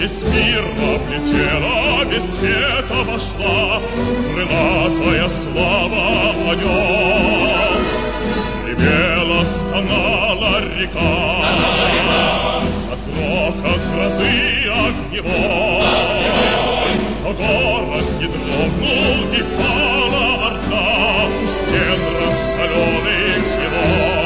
весь мир облетела, весь свет обошла, крылатая слава о нем. Ревела, стонала река, от грохот грозы огневой. Но город не дрогнул, не пала орда у стен раскаленных его.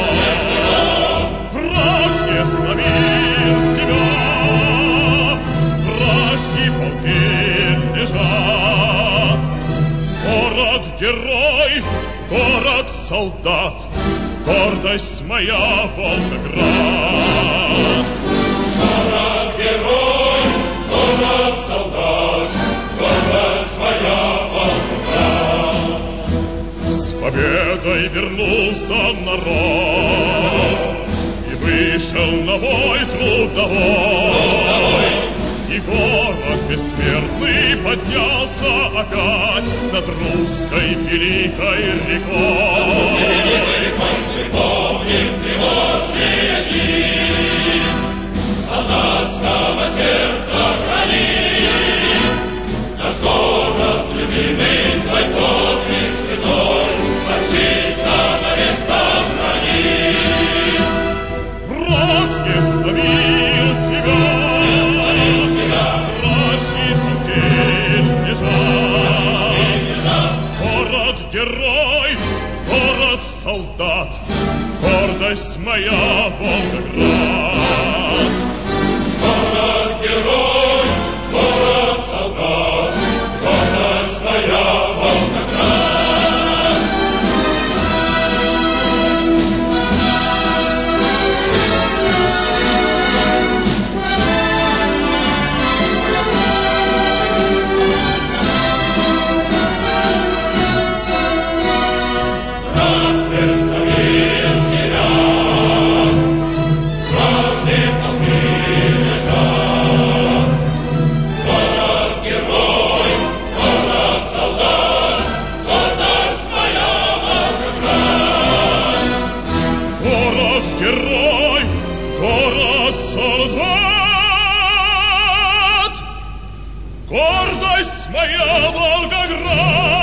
Враг не сломил тебя, вражьи полки лежат. Город-герой, город-солдат, гордость моя, Волгоград. Город-герой, город-солдат, гордость моя, Волгоград. С победой вернулся народ и вышел на бой трудовой. И город бессмертный поднялся опять над русской великой рекой. Мы помним тревожные дни солдатского сердца храни. Наш город любимый, твой подвиг святой, отчизна навек сохрани. Враг не сломил тебя, город-герой, город-солдат, гордость моя, Волгоград. Город-герой, город-солдат, гордость моя, Волгоград. Город-герой, город-солдат, гордость моя, Волгоград.